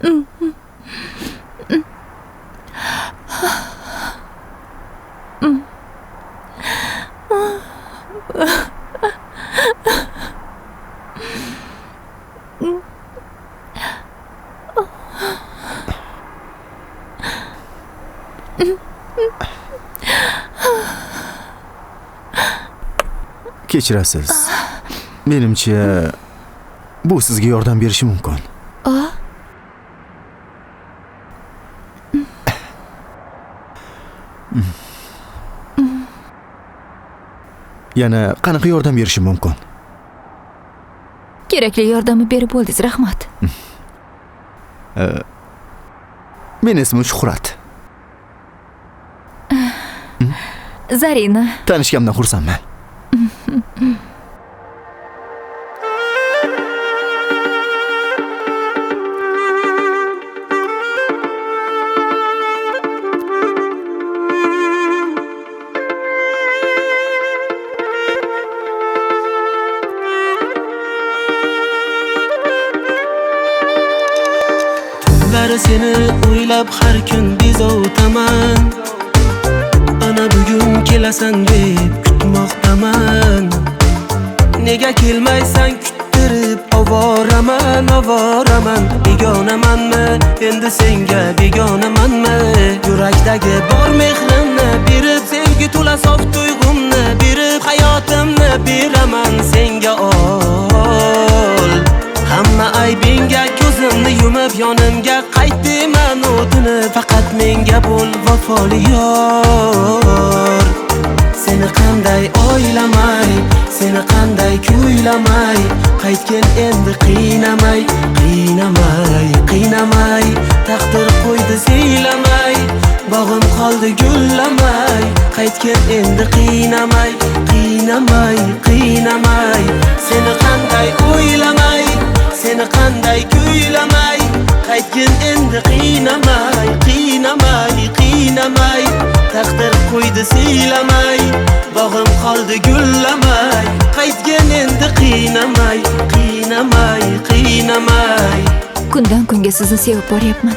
Kechirasiz. Menimcha bu sizga yordam berishi mumkin. Yana qanaqa yordam berishim mumkin? Kerakli yordamni berib bo'ldingiz, rahmat. Men ismim Shuhrat. Zarina. Tanishganimdan xursandman. Seni o'ylab har kun bezovtaman. Ana bugun kelasan deb kutmoqdaman. Nega kelmaysan kuttirib ovoraman, ovoraman. Begonamanmi endi senga begonamanmi? Yurakdagi bor mehrimni berib, sevgi to'la sof tuyg'umni berib, hayotimni beraman senga ol. Hamma aybingga ko'zimni yumib yonimga qayt deyman o'tini, faqat menga bo'l vafoli yor. Seni qanday o'ylamay, seni qanday kuylamay, qaytgin endi qiynamay, qiynamay, qiynamay. Taqdir qo'ydi siylamay, bog'im qoldi gullamay, qaytgin endi qiynamay, qiynamay, qiynamay. Seni qanday o'ylamay, seni qanday kuylamay, qaytgin endi qiynamay, qiynamay, qiynamay. Taqdir qo'ydi siylamay, bog'im qoldi gullamay, qaytgin endi qiynamay, qiynamay, qiynamay. Kundan kunga sizni sevib boryapman.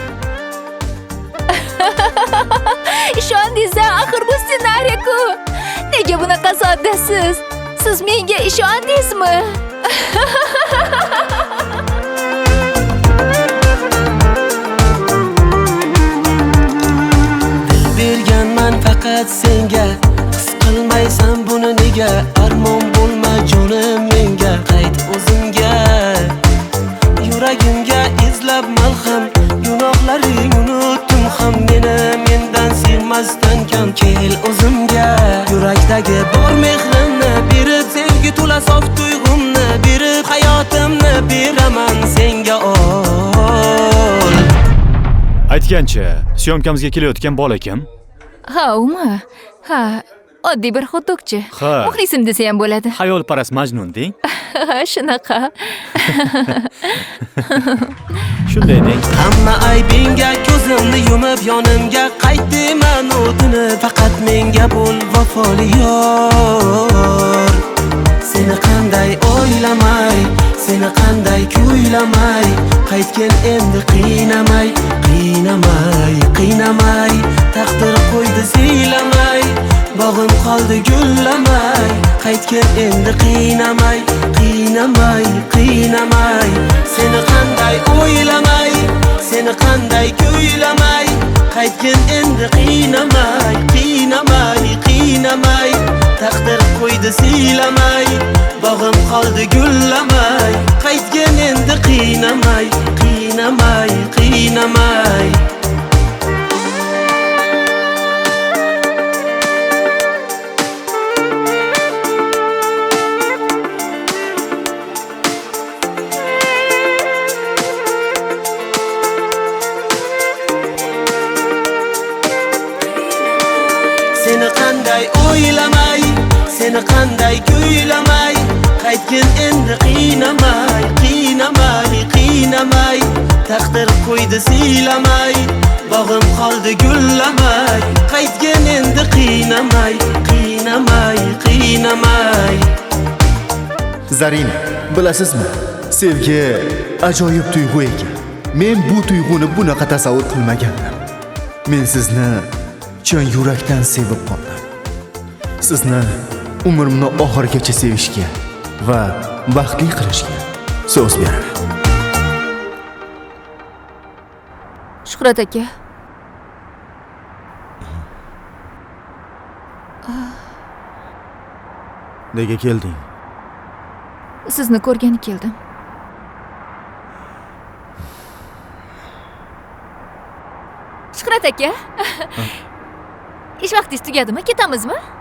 Ishondingiz, axir bu ssenariy-ku. Nega bunaqa soddasiz? Siz menga ishondingizmi? Berganman faqat senga, his qilmaysan buni nega? Armon bo'lma jonim menga, qayt o'zimga. Yuragimga izlab malham, gunohlaring unutdim ham meni, mendan sevmasdan kam kel o'zimga. Yurakdagi bor mehrimni berib, sevgi to'la sof tuyg'umni berib, hayotimni beraman senga ol. Aytgancha, syomkamizga kelayotgan bola kim? Ha, umi? Ha, oddiy bir xudduqchi. Ha. Muxlisim desa ham bo'ladi. Xayolparast Majnun deng. Shunaqa. Shunday deng. Hamma aybingga ko'zimni yumib yonimga qayt deyman o'tini, faqat menga bo'l vafoli yor. Seni qanday o'ylamay, seni qanday kuylamay, qaytgin endi qiynamay, qiynamay, qiynamay. Taqdir qo'ydi siylamay, bog'im qoldi gullamay, qaytgin endi qiynamay, qiynamay, qiynamay. Seni qanday o'ylamay, seni qanday kuylamay, qaytgin endi qiynamay, qiynamay, qiynamay. Taqdir qo'ydi siylamay, bog'im qoldi gullamay, qaytgin endi qiynamay, qiynamay, qiynamay. Seni qanday o'ylamay, seni qanday kuylamay, qaytgin endi qiynamay, qiynamay, qiynamay. Taqdir qo'ydi siylamay, bog'im qoldi gullamay, qaytgin endi qiynamay, qiynamay, qiynamay. Zarina, bilasizmi? Sevgi ajoyib tuyg'u ekan. Men bu tuyg'uni bunaqa tasavvur qilmagandim. Men sizni chin yurakdan sevib qoldim. Sizni umrimni oxirigacha sevishga va baxtli qilishga so'z beraman. Shuhrat aka. Nega kelding? Sizni ko'rgani keldim. Shuhrat aka. Ish vaqtingiz tugadimi? Ketamizmi?